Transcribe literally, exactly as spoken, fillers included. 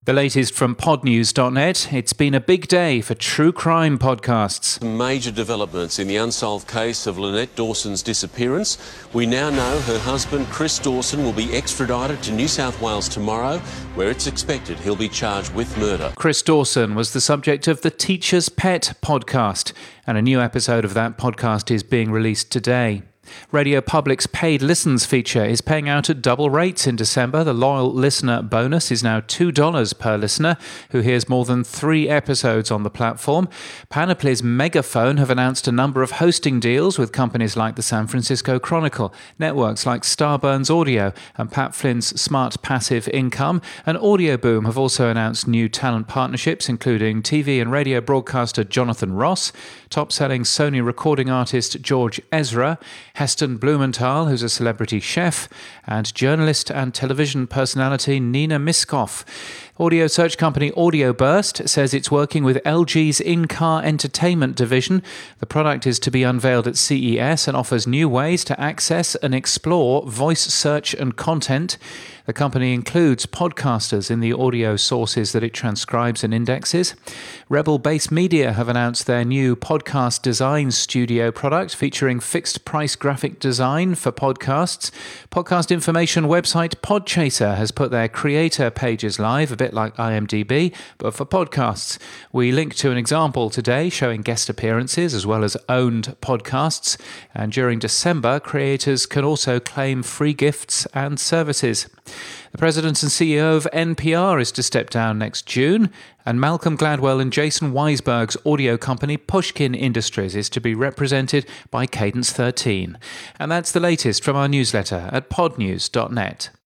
The latest from pod news dot net. It's been a big day for true crime podcasts. Major developments in the unsolved case of Lynette Dawson's disappearance. We now know her husband, Chris Dawson, will be extradited to New South Wales tomorrow, where it's expected he'll be charged with murder. Chris Dawson was the subject of the Teacher's Pet podcast, and a new episode of that podcast is being released today. Radio Public's paid listens feature is paying out at double rates in December. The loyal listener bonus is now two dollars per listener who hears more than three episodes on the platform. Panoply's Megaphone have announced a number of hosting deals with companies like the San Francisco Chronicle, networks like Starburns Audio and Pat Flynn's Smart Passive Income. And Audio Boom have also announced new talent partnerships, including T V and radio broadcaster Jonathan Ross, top-selling Sony recording artist George Ezra, Heston Blumenthal, who's a celebrity chef, and journalist and television personality Nina Miskoff. Audio search company Audio Burst says it's working with L G's in-car entertainment division. The product is to be unveiled at C E S and offers new ways to access and explore voice search and content. The company includes podcasters in the audio sources that it transcribes and indexes. Rebel Base Media have announced their new podcast design studio product featuring fixed-price graphic design for podcasts. Podcast information website Podchaser has put their creator pages live, a bit like I M D B, but for podcasts. We link to an example today showing guest appearances as well as owned podcasts. And during December, creators can also claim free gifts and services. The president and C E O of N P R is to step down next June, and Malcolm Gladwell and Jason Weisberg's audio company Pushkin Industries is to be represented by Cadence thirteen. And that's the latest from our newsletter at pod news dot net.